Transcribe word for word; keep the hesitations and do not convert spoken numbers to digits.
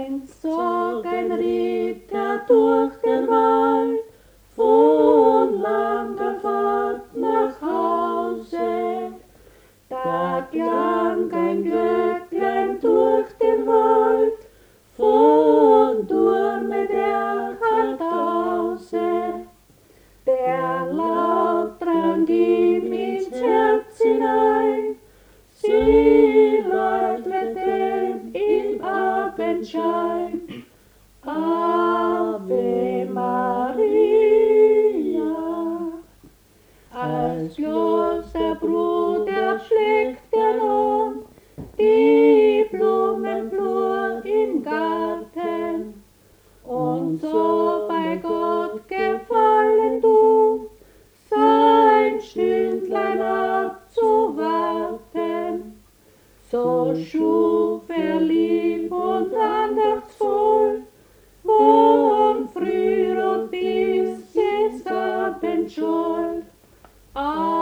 Einst zog ein Ritter durch den Wald, von langer Fahrt nach Hause. Da klang ein Glöcklein durch den Wald, von Turme der Kartause. Der Laut drang ihm ins Herz hinein, sie läuteten im Abendschein. Ave Maria. Als Klosterbruder schlägt er nun die Blumenflur im Garten, und so bei Gott gefallen du, sein Stündlein abzuwarten. So schuf er lieb und andachtsvoll, von Frührot bis ins Abend scholl.